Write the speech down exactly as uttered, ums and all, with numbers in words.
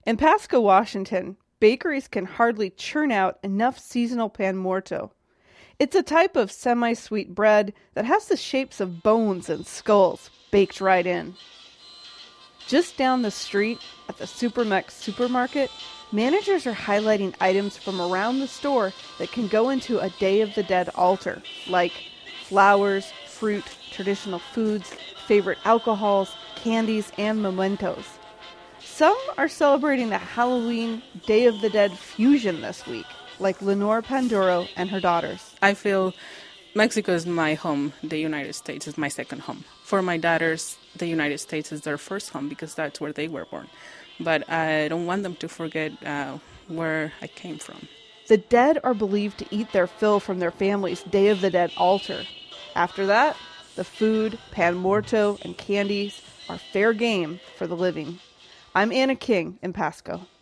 In Pasco, Washington, bakeries can hardly churn out enough seasonal pan muerto. It's a type of semi-sweet bread that has the shapes of bones and skulls baked right in. Just down the street at the Supermex supermarket, managers are highlighting items from around the store that can go into a Day of the Dead altar, like flowers, fruit, traditional foods, favorite alcohols, candies, and mementos. Some are celebrating the Halloween Day of the Dead fusion this week, like Lenore Panduro and her daughters. I feel Mexico is my home. The United States is my second home. For my daughters, the United States is their first home because that's where they were born. But I don't want them to forget uh, where I came from. The dead are believed to eat their fill from their family's Day of the Dead altar. After that, the food, pan muerto, and candies are fair game for the living. I'm Anna King in Pasco.